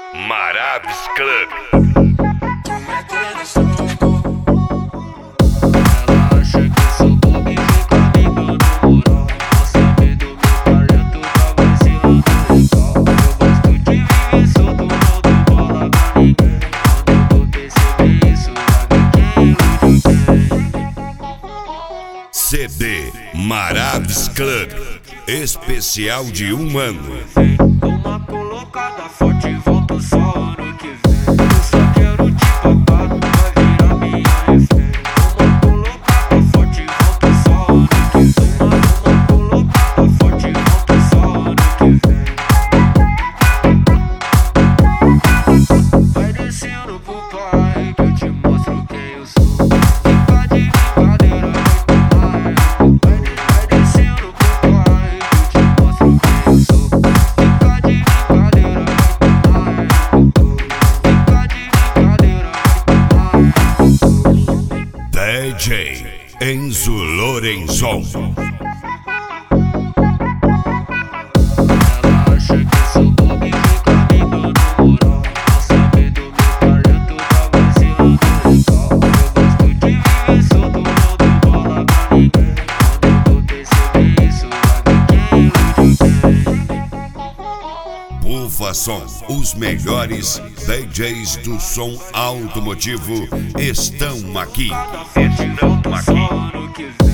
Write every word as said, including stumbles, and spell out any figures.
Maravis Club. C D Maravis Club, especial de um ano. Uma colocada forte, volto só ano que vem. Eu só quero te papar, vai virar minha refém. Uma colocada forte, volto só ano que vem. Uma colocada forte, volto só ano que vem. Vai descendo pro pai, que eu te mostro quem eu sou. Fica de brincadeira, vai descendo pro pai, que eu te mostro quem eu sou. Fica de brincadeira, fica de brincadeira. D J Enzo Lorenzon. Ela acha que eu sou bobo e fica me dando moral. Não sabe do meu talento, tá vacilando legal. Eu gosto de viver solto, não dou bola pra ninguém. Quando eu vou perceber isso, vai ver quem eu te Bufa Som, os melhores D Js do som automotivo estão aqui. Estão aqui.